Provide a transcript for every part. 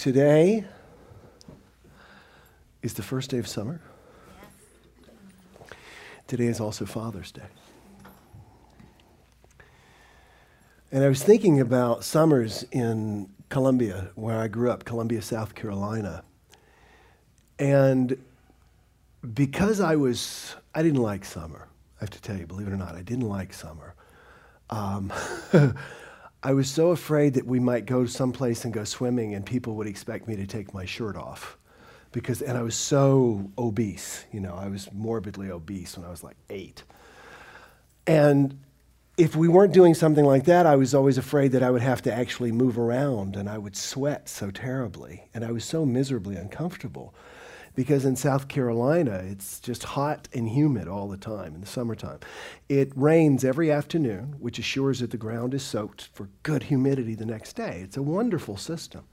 Today is the first day of summer. Today is also Father's Day. And I was thinking about summers in Columbia, where I grew up, Columbia, South Carolina. And because I didn't like summer. I have to tell you, believe it or not, I didn't like summer. I was so afraid that we might go someplace and go swimming and people would expect me to take my shirt off. And I was so obese, I was morbidly obese when I was like 8. And if we weren't doing something like that, I was always afraid that I would have to actually move around and I would sweat so terribly. And I was so miserably uncomfortable because in South Carolina, it's just hot and humid all the time in the summertime. It rains every afternoon, which assures that the ground is soaked for good humidity the next day. It's a wonderful system.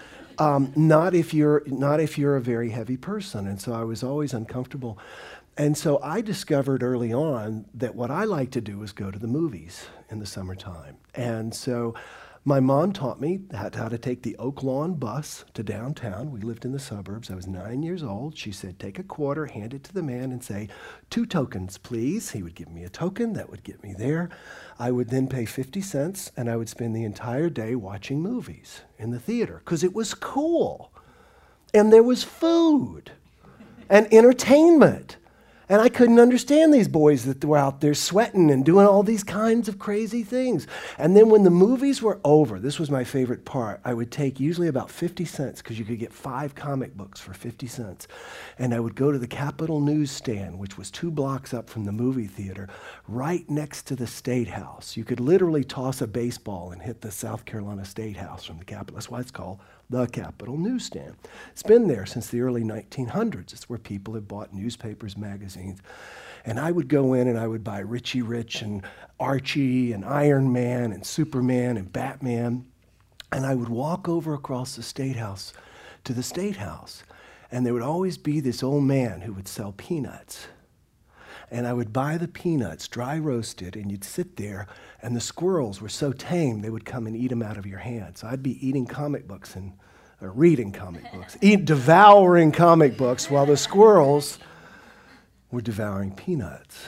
Not if you're a very heavy person. And so I was always uncomfortable. And so I discovered early on that what I like to do is go to the movies in the summertime. And so my mom taught me how to take the Oak Lawn bus to downtown. We lived in the suburbs. I was 9 years old. She said, take a quarter, hand it to the man, and say, 2 tokens, please. He would give me a token. That would get me there. I would then pay 50 cents, and I would spend the entire day watching movies in the theater because it was cool. And there was food and entertainment. And I couldn't understand these boys that were out there sweating and doing all these kinds of crazy things. And then when the movies were over, this was my favorite part, I would take usually about 50 cents because you could get 5 comic books for 50 cents. And I would go to the Capitol Newsstand, which was 2 blocks up from the movie theater, right next to the State House. You could literally toss a baseball and hit the South Carolina State House from the Capitol. That's why it's called the Capitol Newsstand. It's been there since the early 1900s. It's where people have bought newspapers, magazines. And I would go in and I would buy Richie Rich and Archie and Iron Man and Superman and Batman. And I would walk over across the State House to the State House. And there would always be this old man who would sell peanuts. And I would buy the peanuts, dry roasted, and you'd sit there, and the squirrels were so tame, they would come and eat them out of your hand. So I'd be eating comic books or reading comic books, devouring comic books, while the squirrels were devouring peanuts.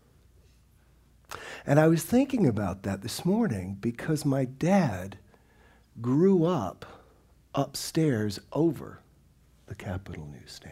And I was thinking about that this morning because my dad grew up upstairs over the Capitol Newsstand.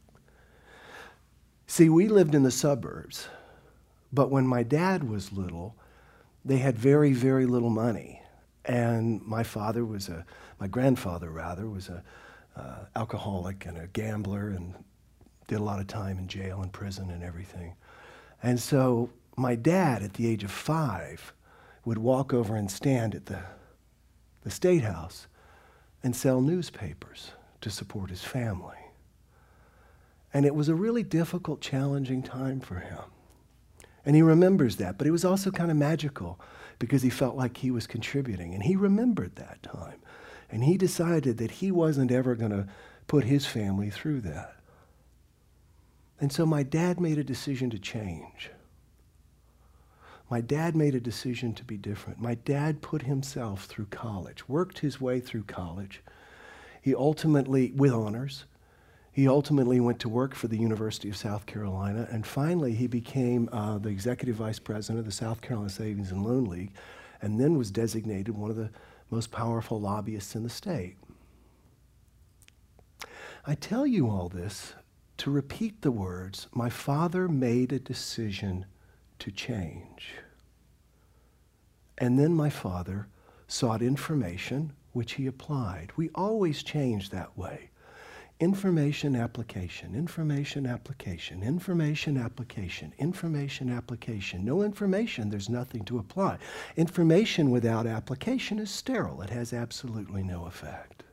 See, we lived in the suburbs, but when my dad was little, they had very, very little money. And my grandfather was a alcoholic and a gambler and did a lot of time in jail and prison and everything. And so my dad, at the age of 5, would walk over and stand at the State House and sell newspapers to support his family. And it was a really difficult, challenging time for him. And he remembers that, but it was also kind of magical because he felt like he was contributing. And he remembered that time. And he decided that he wasn't ever going to put his family through that. And so my dad made a decision to change. My dad made a decision to be different. My dad put himself through college, worked his way through college. He ultimately, with honors, he ultimately went to work for the University of South Carolina, and finally he became the executive vice president of the South Carolina Savings and Loan League, and then was designated one of the most powerful lobbyists in the state. I tell you all this to repeat the words, my father made a decision to change. And then my father sought information, which he applied. We always change that way. Information application, information application, information application, information application. No information, there's nothing to apply. Information without application is sterile. It has absolutely no effect.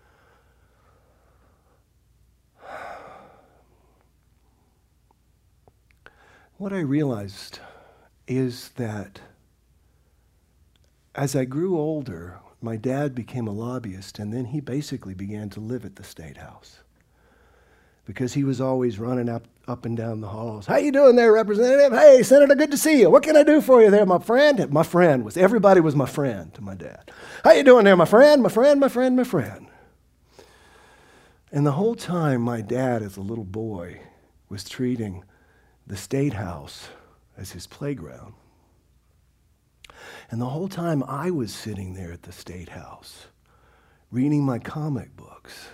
What I realized is that as I grew older, my dad became a lobbyist, and then he basically began to live at the State House because he was always running up and down the halls. How you doing there, Representative? Hey, Senator, good to see you. What can I do for you there, my friend? Everybody was my friend to my dad. How you doing there, my friend, my friend, my friend, my friend? And the whole time, my dad, as a little boy, was treating the State House as his playground. And the whole time I was sitting there at the State House, reading my comic books.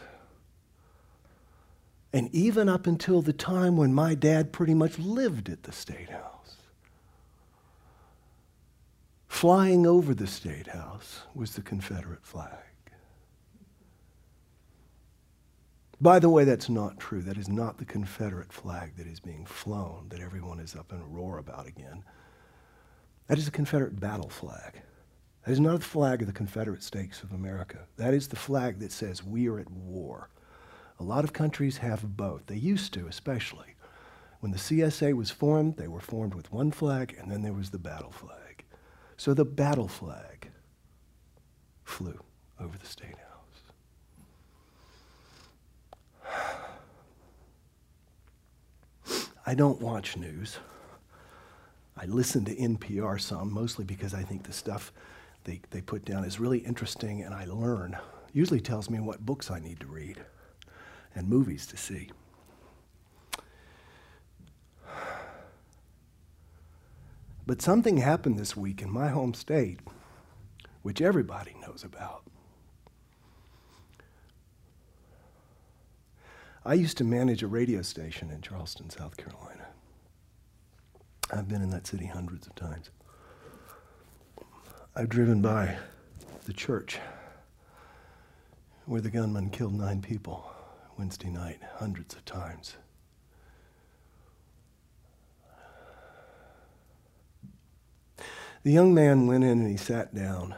And even up until the time when my dad pretty much lived at the State House, flying over the State House was the Confederate flag. By the way, that's not true. That is not the Confederate flag that is being flown, that everyone is up in a roar about again. That is a Confederate battle flag. That is not the flag of the Confederate States of America. That is the flag that says we are at war. A lot of countries have both. They used to, especially. When the CSA was formed, they were formed with one flag, and then there was the battle flag. So the battle flag flew over the State House. I don't watch news. I listen to NPR some, mostly because I think the stuff they put down is really interesting and I learn. Usually tells me what books I need to read and movies to see. But something happened this week in my home state, which everybody knows about. I used to manage a radio station in Charleston, South Carolina. I've been in that city hundreds of times. I've driven by the church where the gunman killed 9 people Wednesday night hundreds of times. The young man went in and he sat down.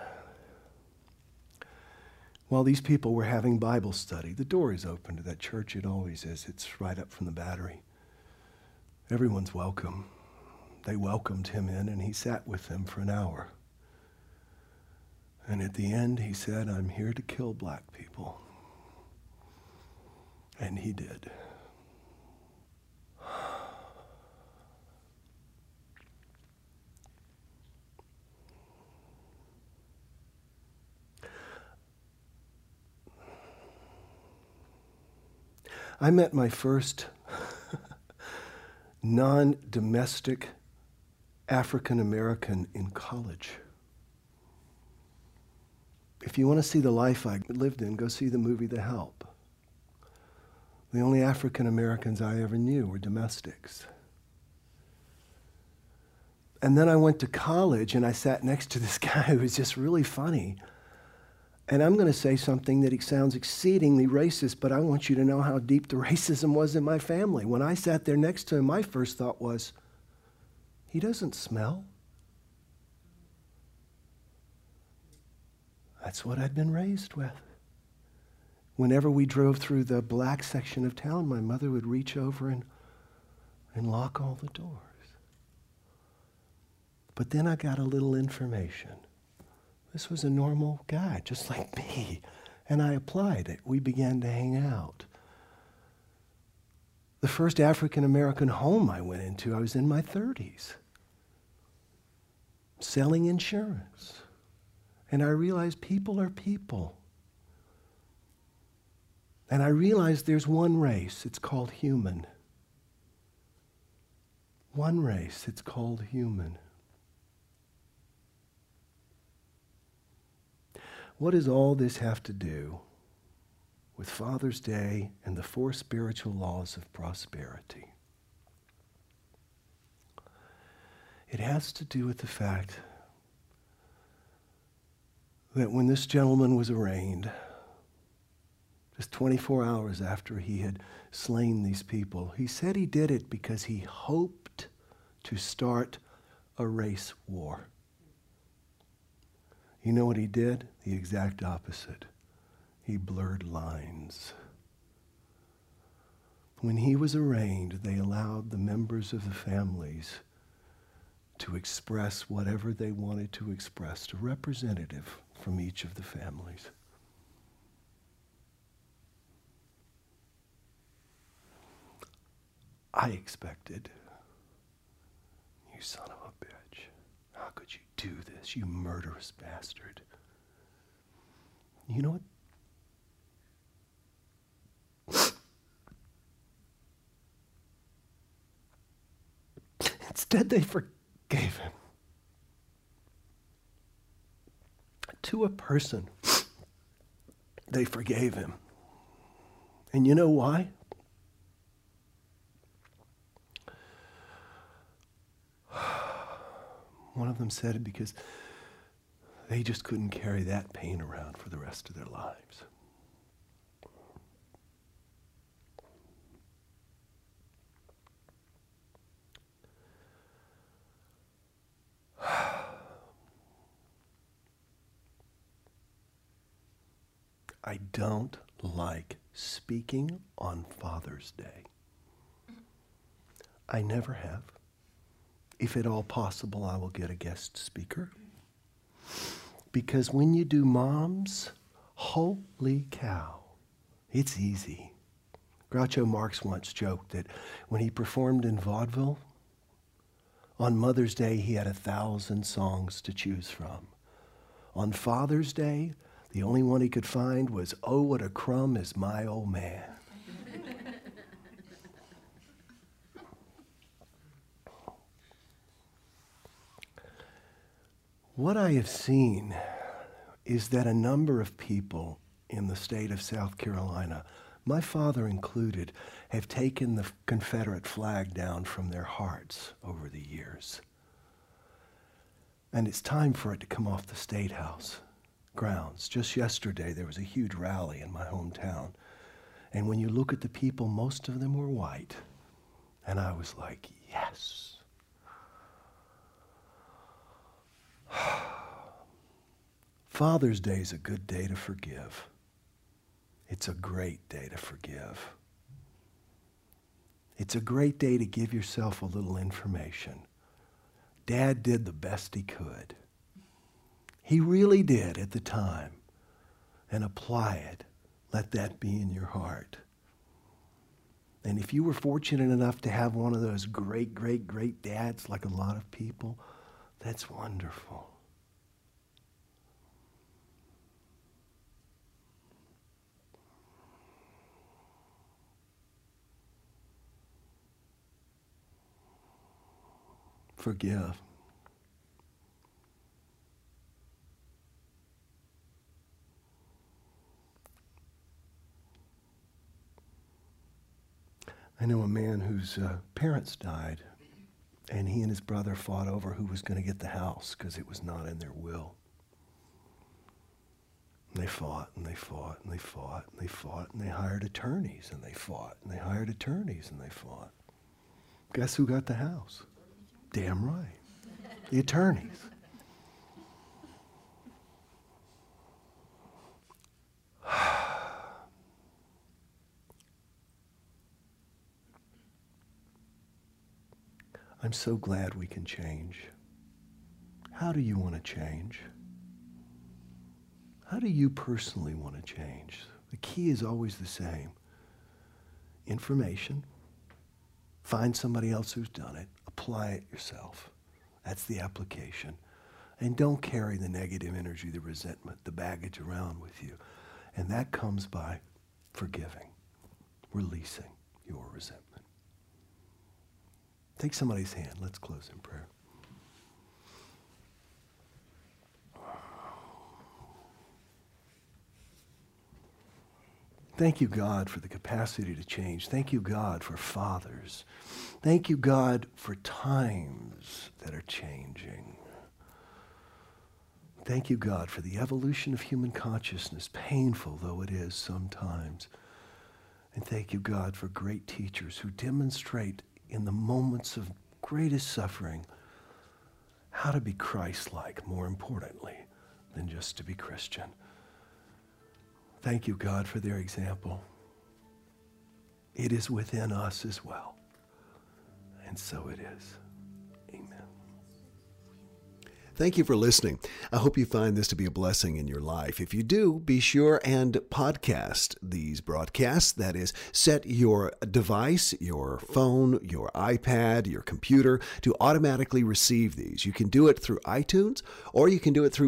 While these people were having Bible study, the door is open to that church. It always is. It's right up from the Battery. Everyone's welcome. They welcomed him in, and he sat with them for an hour. And at the end, he said, "I'm here to kill black people." And he did. I met my first non-domestic African American in college. If you want to see the life I lived in, go see the movie The Help. The only African Americans I ever knew were domestics. And then I went to college and I sat next to this guy who was just really funny. And I'm going to say something that sounds exceedingly racist, but I want you to know how deep the racism was in my family. When I sat there next to him, my first thought was, he doesn't smell. That's what I'd been raised with. Whenever we drove through the black section of town, my mother would reach over and lock all the doors. But then I got a little information. This was a normal guy, just like me. And I applied it. We began to hang out. The first African-American home I went into, I was in my 30s, selling insurance. And I realized people are people. And I realized there's one race, it's called human. One race, it's called human. What does all this have to do with Father's Day and the 4 spiritual laws of prosperity? It has to do with the fact that when this gentleman was arraigned, just 24 hours after he had slain these people, he said he did it because he hoped to start a race war. You know what he did? The exact opposite. He blurred lines. When he was arraigned, they allowed the members of the families to express whatever they wanted to express, a representative from each of the families. I expected, you son of a bitch, how could you do this, you murderous bastard? You know what? Instead, they forgave him. To a person, they forgave him. And you know why? One of them said it because they just couldn't carry that pain around for the rest of their lives. I don't like speaking on Father's Day. I never have. If at all possible, I will get a guest speaker. Because when you do moms, holy cow, it's easy. Groucho Marx once joked that when he performed in vaudeville, on Mother's Day he had 1,000 songs to choose from. On Father's Day, the only one he could find was, "Oh, what a crumb is my old man." What I have seen is that a number of people in the state of South Carolina, my father included, have taken the Confederate flag down from their hearts over the years. And it's time for it to come off the State House grounds. Just yesterday, there was a huge rally in my hometown. And when you look at the people, most of them were white. And I was like, yes. Father's Day is a good day to forgive. It's a great day to forgive. It's a great day to give yourself a little information. Dad did the best he could. He really did at the time. And apply it. Let that be in your heart. And if you were fortunate enough to have one of those great, great, great dads, like a lot of people, that's wonderful. Forgive. I know a man whose parents died, and he and his brother fought over who was going to get the house because it was not in their will. And they fought, and they fought, and they fought, and they fought, and they hired attorneys, and they fought, and they hired attorneys, and they fought. Guess who got the house? Damn right. The attorneys. I'm so glad we can change. How do you want to change? How do you personally want to change? The key is always the same. Information. Find somebody else who's done it. Apply it yourself. That's the application. And don't carry the negative energy, the resentment, the baggage around with you. And that comes by forgiving, releasing your resentment. Take somebody's hand. Let's close in prayer. Thank you, God, for the capacity to change. Thank you, God, for fathers. Thank you, God, for times that are changing. Thank you, God, for the evolution of human consciousness, painful though it is sometimes. And thank you, God, for great teachers who demonstrate in the moments of greatest suffering how to be Christ-like, more importantly, than just to be Christian. Thank you, God, for their example. It is within us as well. And so it is. Amen. Thank you for listening. I hope you find this to be a blessing in your life. If you do, be sure and podcast these broadcasts. That is, set your device, your phone, your iPad, your computer to automatically receive these. You can do it through iTunes or you can do it through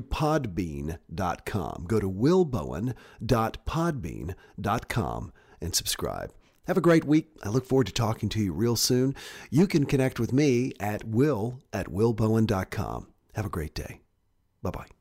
podbean.com. Go to willbowen.podbean.com and subscribe. Have a great week. I look forward to talking to you real soon. You can connect with me at will@willbowen.com. Have a great day. Bye-bye.